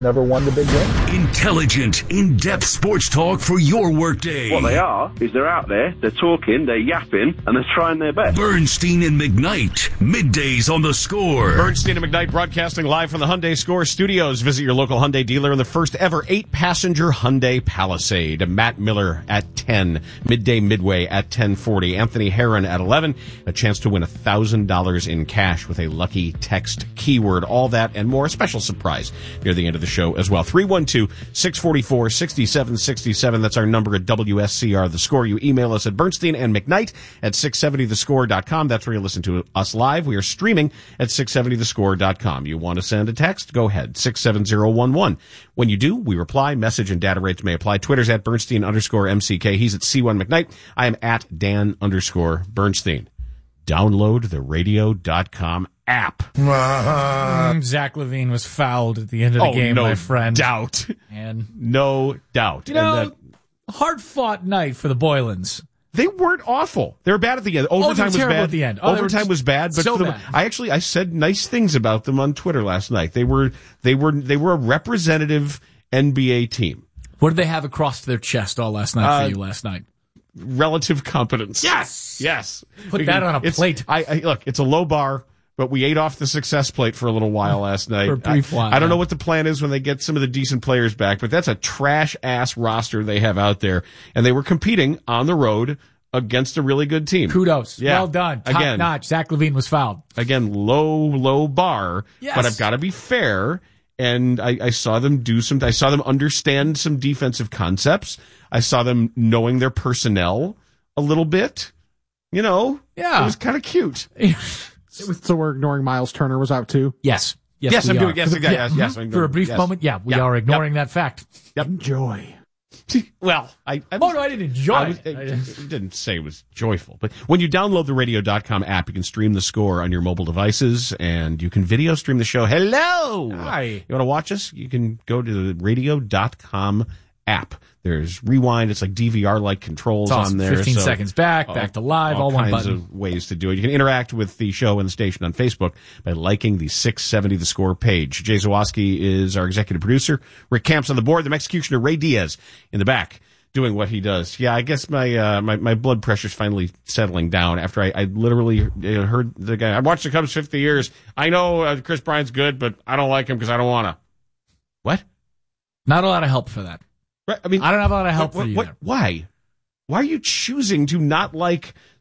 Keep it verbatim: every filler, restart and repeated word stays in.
Never won the big game. Intelligent, in-depth sports talk for your workday. What they are is they're out there, they're talking, they're yapping, and they're trying their best. Bernstein and McKnight, middays on the Score. Bernstein and McKnight broadcasting live from the Hyundai Score studios. Visit your local Hyundai dealer in the first ever eight-passenger Hyundai Palisade. Matt Miller at ten, Midday Midway at ten forty, Anthony Herron at eleven. A chance to win one thousand dollars in cash with a lucky text keyword. All that and more. A special surprise near the end of the show as well. three one two, six four four, six seven six seven. That's our number at W S C R The Score. You email us at Bernstein and McKnight at six seventy the score dot com. That's where you listen to us live. We are streaming at six seventy the score dot com. You want to send a text? Go ahead. six seven zero one one. When you do, we reply. Message and data rates may apply. Twitter's at Bernstein underscore M C K. He's at C one McKnight. I am at Dan underscore Bernstein. Download the radio dot com app. Mm, Zach LaVine was fouled at the end of the oh, game, no my friend. doubt. And no doubt. You know, and that, hard-fought night for the Boylans. They weren't awful. They were bad at the end. Overtime oh, was bad. At the end. Oh, Overtime was bad, but so for the, bad. I actually I said nice things about them on Twitter last night. They were they were they were a representative N B A team. What did they have across their chest all last night uh, for you last night? Relative competence. Yes, yes. Put because that on a it's, plate. I, I look. It's a low bar, but we ate off the success plate for a little while last night. For a brief while. I, I don't yeah. know what the plan is when they get some of the decent players back, but that's a trash ass roster they have out there, and they were competing on the road against a really good team. Kudos. Yeah. Well done. Top Again, notch. Zach LaVine was fouled. Again, low, low bar, yes. but I've got to be fair. And I, I saw them do some, I saw them understand some defensive concepts. I saw them knowing their personnel a little bit. You know, yeah. It was kind of cute. So we're ignoring Miles Turner was out too? Yes. Yes, yes we I'm are. doing, yes, yes, yes, yes. Mm-hmm. For a brief yes. moment, yeah, we yep. are ignoring yep. that fact. Yep. Enjoy. Well, I, I was, oh no, I didn't enjoy I was, it. I didn't say it was joyful, but when you download the radio dot com app, you can stream the Score on your mobile devices, and you can video stream the show. Hello! Hi. You want to watch us? You can go to the radio dot com app. There's rewind. It's like D V R-like controls awesome. on there. fifteen so, seconds back, uh, back to live, all, all one kinds button. of ways to do it. You can interact with the show and the station on Facebook by liking the six seventy The Score page. Jay Zawoski is our executive producer. Rick Camp's on the board. The executioner, Ray Diaz, in the back, doing what he does. Yeah, I guess my uh, my, my blood pressure's finally settling down after I, I literally uh, heard the guy. I watched the Cubs fifty years. I know uh, Chris Bryant's good, but I don't like him because I don't want to. What? Not a lot of help for that. Right, I mean, I don't have a lot of help what, for you what, there. Why? Why are you choosing to not like